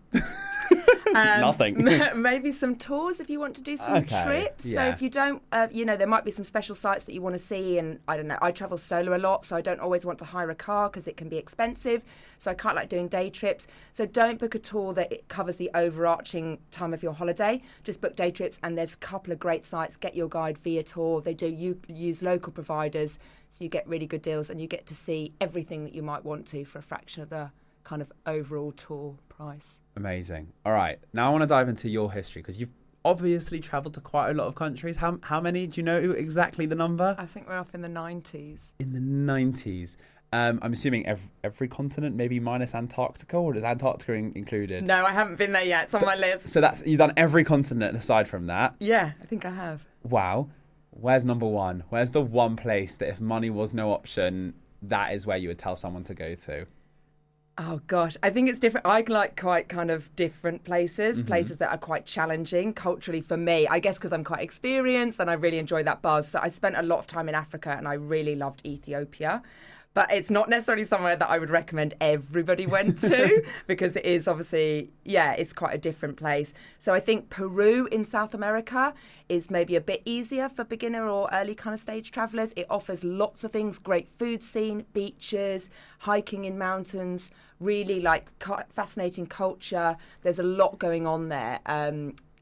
Nothing. Maybe some tours if you want to do some trips. Yeah. So if you don't, there might be some special sites that you want to see. And I don't know, I travel solo a lot, so I don't always want to hire a car because it can be expensive. So I quite like doing day trips. So don't book a tour that it covers the overarching time of your holiday. Just book day trips, and there's a couple of great sites. Get your guide via tour. They do use local providers, so you get really good deals, and you get to see everything that you might want to for a fraction of the kind of overall tour price. Amazing. All right. Now I want to dive into your history because you've obviously travelled to quite a lot of countries. How many? Do you know exactly the number? I think we're up in the 90s. In the 90s. I'm assuming every continent, maybe minus Antarctica, or is Antarctica included? No, I haven't been there yet. It's on my list. So you've done every continent aside from that? Yeah, I think I have. Wow. Where's number one? Where's the one place that if money was no option, that is where you would tell someone to go to? Oh, gosh. I think it's different. I like quite kind of different places, places that are quite challenging culturally for me. I guess because I'm quite experienced and I really enjoy that buzz. So I spent a lot of time in Africa and I really loved Ethiopia. But it's not necessarily somewhere that I would recommend everybody went to because it is obviously, it's quite a different place. So I think Peru in South America is maybe a bit easier for beginner or early kind of stage travellers. It offers lots of things, great food scene, beaches, hiking in mountains, really like fascinating culture. There's a lot going on there.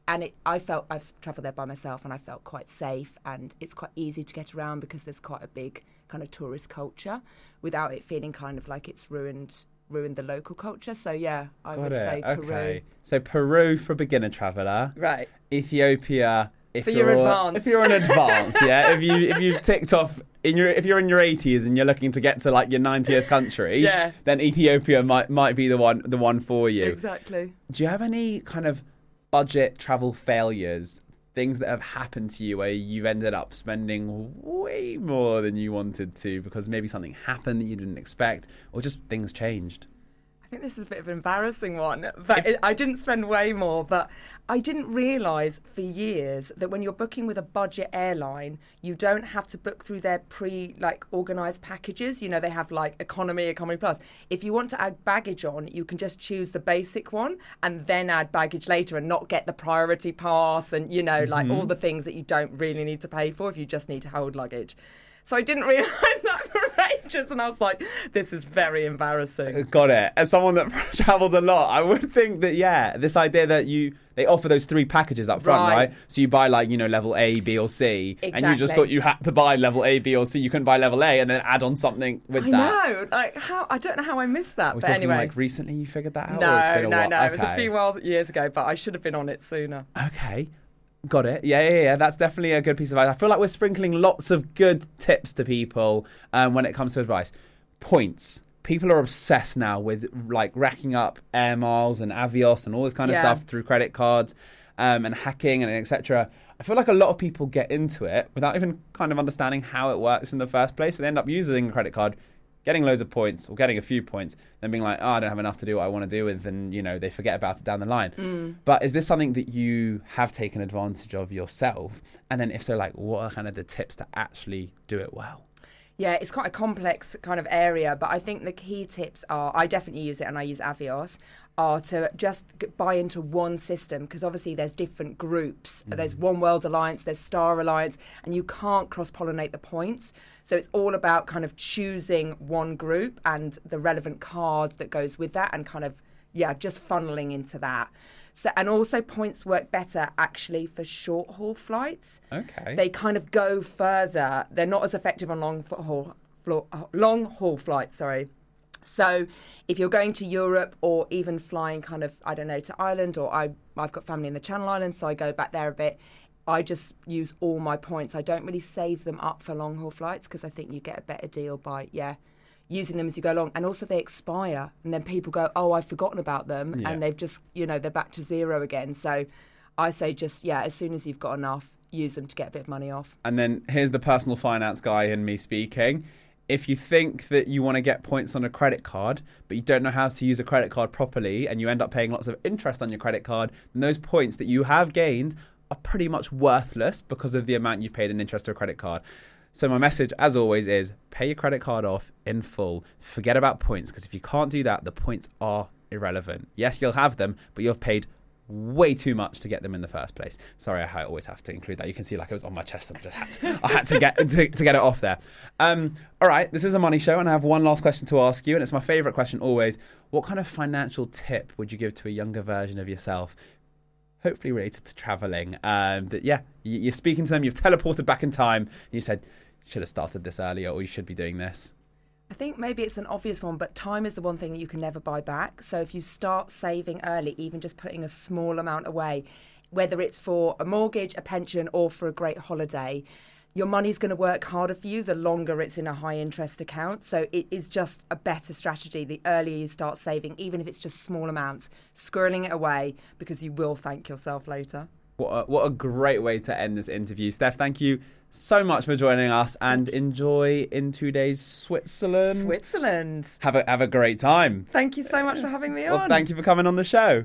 And I've travelled there by myself, and I felt quite safe, and it's quite easy to get around because there's quite a big kind of tourist culture without it feeling kind of like it's ruined the local culture. So yeah, I would say Peru. Okay. So Peru for beginner traveller. Right. Ethiopia if you're advanced. If you're an advanced, yeah. If you've ticked off if you're in your 80s and you're looking to get to like your 90th country, yeah, then Ethiopia might be the one for you. Exactly. Do you have any kind of budget travel failures, things that have happened to you where you've ended up spending way more than you wanted to because maybe something happened that you didn't expect, or just things changed? I think this is a bit of an embarrassing one, but I didn't spend way more, but I didn't realise for years that when you're booking with a budget airline, you don't have to book through their organised packages. You know, they have like economy plus. If you want to add baggage on, you can just choose the basic one and then add baggage later and not get the priority pass and, you know, like all the things that you don't really need to pay for if you just need to hold luggage. So I didn't realise that for ages, and I was like, this is very embarrassing. Got it. As someone that travels a lot, I would think that, yeah, this idea that they offer those 3 packages up front, right? So you buy level A, B or C, exactly. And you just thought you had to buy level A, B or C. You couldn't buy level A and then add on something with that. I know. Like, I don't know how I missed that, We're but talking anyway. Like recently you figured that out? No, or it's been a while? Okay. It was a few years ago, but I should have been on it sooner. Okay. Got it. Yeah. That's definitely a good piece of advice. I feel like we're sprinkling lots of good tips to people when it comes to advice. Points. People are obsessed now with like racking up air miles and Avios and all this kind of stuff through credit cards and hacking and etc. I feel like a lot of people get into it without even kind of understanding how it works in the first place. So they end up using a credit card, getting loads of points or getting a few points, then being like, I don't have enough to do what I want to do with, and, you know, they forget about it down the line. But is this something that you have taken advantage of yourself? And then if so, like, what are kind of the tips to actually do it well? Yeah, it's quite a complex kind of area, but I think the key tips are, I definitely use it and I use Avios, are to just buy into one system, because obviously there's different groups. There's One World Alliance, there's Star Alliance, and you can't cross-pollinate the points. So it's all about kind of choosing one group and the relevant card that goes with that and kind of, just funneling into that. So, and also points work better actually for short haul flights. Okay. They kind of go further. They're not as effective on long haul flights, sorry. So if you're going to Europe or even flying kind of, I don't know, to Ireland, or I've got family in the Channel Islands, so I go back there a bit, I just use all my points. I don't really save them up for long haul flights because I think you get a better deal by, using them as you go along. And also they expire and then people go, oh, I've forgotten about them, and they've just, they're back to zero again. So I say just, as soon as you've got enough, use them to get a bit of money off. And then here's the personal finance guy in me speaking. If you think that you want to get points on a credit card, but you don't know how to use a credit card properly, and you end up paying lots of interest on your credit card, then those points that you have gained are pretty much worthless because of the amount you've paid in interest to a credit card. So my message, as always, is pay your credit card off in full. Forget about points, because if you can't do that, the points are irrelevant. Yes, you'll have them, but you've paid way too much to get them in the first place. Sorry, I always have to include that. You can see like it was on my chest and I had to get to get it off there. All right, this is a money show and I have one last question to ask you, and it's my favourite question always. What kind of financial tip would you give to a younger version of yourself, hopefully related to travelling? You're speaking to them, you've teleported back in time, and you said, you should have started this earlier, or you should be doing this. I think maybe it's an obvious one, but time is the one thing that you can never buy back. So if you start saving early, even just putting a small amount away, whether it's for a mortgage, a pension, or for a great holiday, your money's going to work harder for you the longer it's in a high interest account. So it is just a better strategy the earlier you start saving, even if it's just small amounts, squirreling it away, because you will thank yourself later. What a great way to end this interview. Steph, thank you so much for joining us, and enjoy in 2 days Switzerland. Have a great time. Thank you so much for having me on. Well, thank you for coming on the show.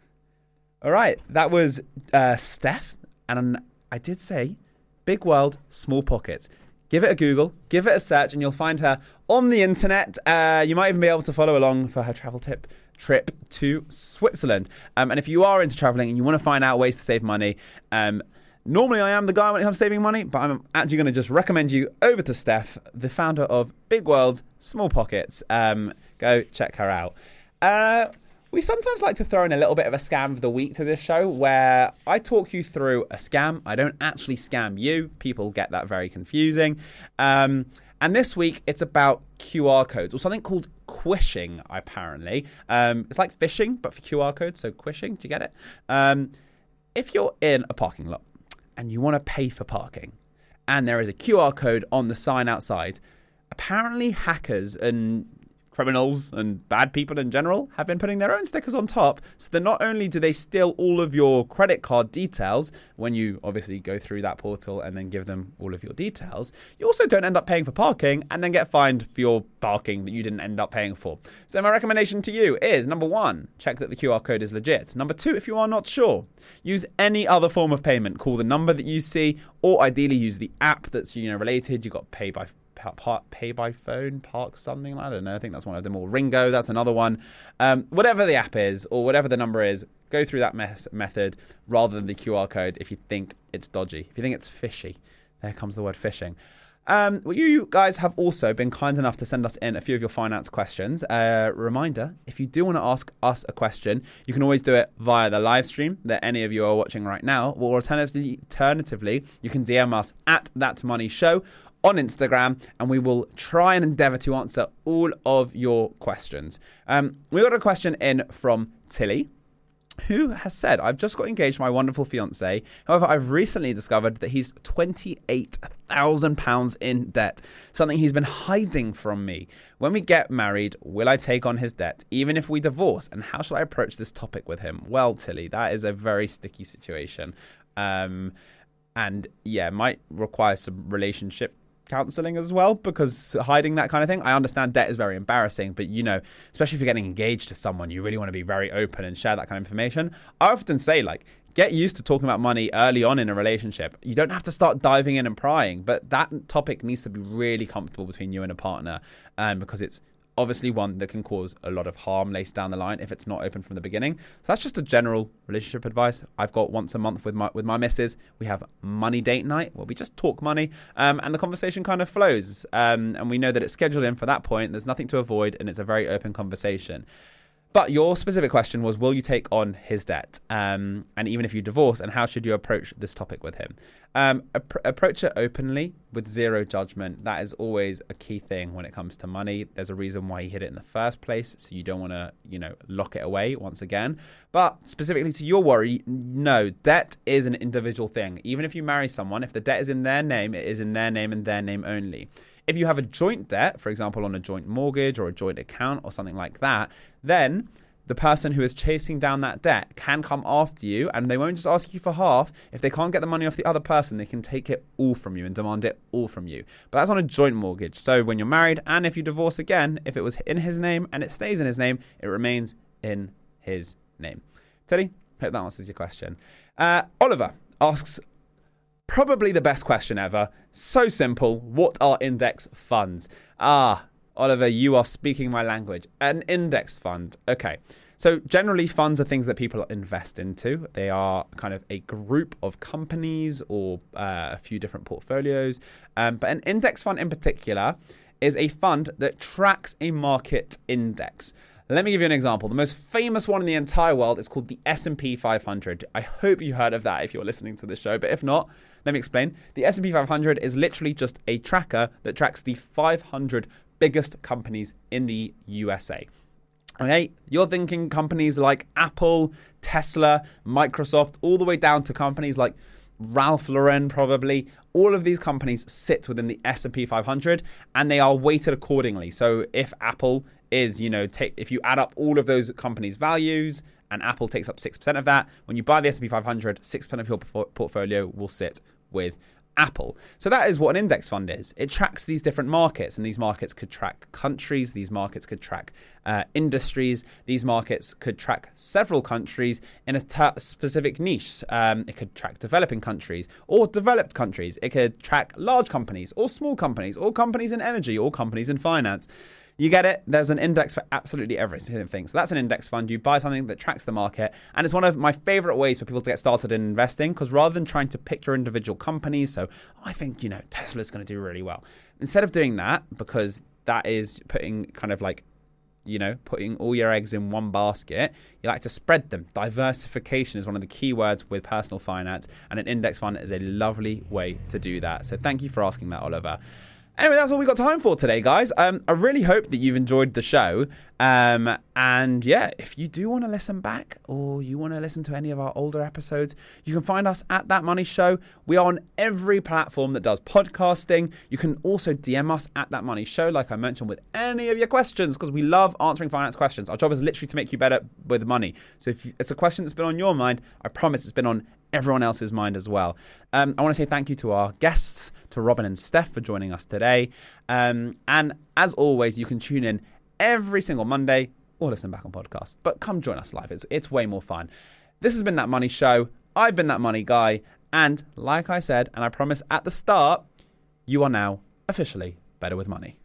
All right, that was Steph, and I did say big world, small pockets. Give it a Google, give it a search, and you'll find her on the internet. You might even be able to follow along for her travel trip to Switzerland. And if you are into traveling and you want to find out ways to save money, normally I am the guy when it comes to saving money, but I'm actually going to just recommend you over to Steph, the founder of Big World, Small Pockets. Go check her out. We sometimes like to throw in a little bit of a scam of the week to this show where I talk you through a scam. I don't actually scam you. People get that very confusing. And this week, it's about QR codes, or something called quishing, apparently. It's like phishing, but for QR codes, so quishing. Do you get it? If you're in a parking lot and you want to pay for parking, and there is a QR code on the sign outside, apparently hackers and criminals and bad people in general have been putting their own stickers on top, so that not only do they steal all of your credit card details when you obviously go through that portal and then give them all of your details, you also don't end up paying for parking and then get fined for your parking that you didn't end up paying for. So my recommendation to you is, number 1, check that the QR code is legit. Number 2, if you are not sure, use any other form of payment. Call the number that you see, or ideally use the app that's related. You've got pay by phone, Park something, I don't know, I think that's one of them, or Ringo, that's another one. Whatever the app is, or whatever the number is, go through that method rather than the QR code if you think it's dodgy, if you think it's fishy. There comes the word phishing. Well, you guys have also been kind enough to send us in a few of your finance questions. Reminder, if you do want to ask us a question, you can always do it via the live stream that any of you are watching right now, or alternatively, you can DM us at That Money Show on Instagram, and we will try and endeavour to answer all of your questions. We got a question in from Tilly, who has said, I've just got engaged to my wonderful fiancé. However, I've recently discovered that he's £28,000 in debt, something he's been hiding from me. When we get married, will I take on his debt, even if we divorce? And how shall I approach this topic with him? Well, Tilly, that is a very sticky situation. And yeah, might require some relationship counseling as well, because hiding that kind of thing, I understand debt is very embarrassing, but especially if you're getting engaged to someone, you really want to be very open and share that kind of information. I often say, get used to talking about money early on in a relationship. You don't have to start diving in and prying, but that topic needs to be really comfortable between you and a partner, because it's obviously one that can cause a lot of harm later down the line if it's not open from the beginning. So that's just a general relationship advice. I've got once a month with my missus. We have money date night where we just talk money, and the conversation kind of flows. And we know that it's scheduled in for that point. There's nothing to avoid, and it's a very open conversation. But your specific question was, will you take on his debt? And even if you divorce, and how should you approach this topic with him? Approach it openly with zero judgment. That is always a key thing when it comes to money. There's a reason why he hid it in the first place, so you don't want to, lock it away once again. But specifically to your worry, no, debt is an individual thing. Even if you marry someone, if the debt is in their name, it is in their name and their name only. If you have a joint debt, for example, on a joint mortgage or a joint account or something like that, then the person who is chasing down that debt can come after you, and they won't just ask you for half. If they can't get the money off the other person, they can take it all from you and demand it all from you. But that's on a joint mortgage. So when you're married, and if you divorce again, if it was in his name and it stays in his name, it remains in his name. Teddy, hope that answers your question. Oliver asks, probably the best question ever. So simple. What are index funds? Oliver, you are speaking my language. An index fund. Okay. So generally, funds are things that people invest into. They are kind of a group of companies or a few different portfolios. But an index fund in particular is a fund that tracks a market index. Let me give you an example. The most famous one in the entire world is called the S&P 500. I hope you heard of that if you're listening to this show, but if not, let me explain. The S&P 500 is literally just a tracker that tracks the 500 biggest companies in the USA. Okay, you're thinking companies like Apple, Tesla, Microsoft, all the way down to companies like Ralph Lauren probably. All of these companies sit within the S&P 500 and they are weighted accordingly. So if Apple is, if you add up all of those companies' values and Apple takes up 6% of that, when you buy the S&P 500, 6% of your portfolio will sit with Apple. So that is what an index fund is. It tracks these different markets, and these markets could track countries, these markets could track industries, these markets could track several countries in a specific niche. It could track developing countries or developed countries. It could track large companies or small companies or companies in energy or companies in finance. You get it? There's an index for absolutely everything. So that's an index fund. You buy something that tracks the market. And it's one of my favorite ways for people to get started in investing, because rather than trying to pick your individual companies, I think, Tesla's going to do really well. Instead of doing that, because that is putting kind of like putting all your eggs in one basket. You like to spread them. Diversification is one of the key words with personal finance, and an index fund is a lovely way to do that. So thank you for asking that, Oliver. Anyway, that's all we've got time for today, guys. I really hope that you've enjoyed the show. And yeah, if you do want to listen back or you want to listen to any of our older episodes, you can find us at That Money Show. We are on every platform that does podcasting. You can also DM us at That Money Show, like I mentioned, with any of your questions, because we love answering finance questions. Our job is literally to make you better with money. So if it's a question that's been on your mind, I promise it's been on everyone else's mind as well. I want to say thank you to our guests, to Robin and Steph for joining us today. And as always, you can tune in every single Monday or listen back on podcast. But come join us live. It's way more fun. This has been That Money Show. I've been That Money Guy. And like I said, and I promised at the start, you are now officially better with money.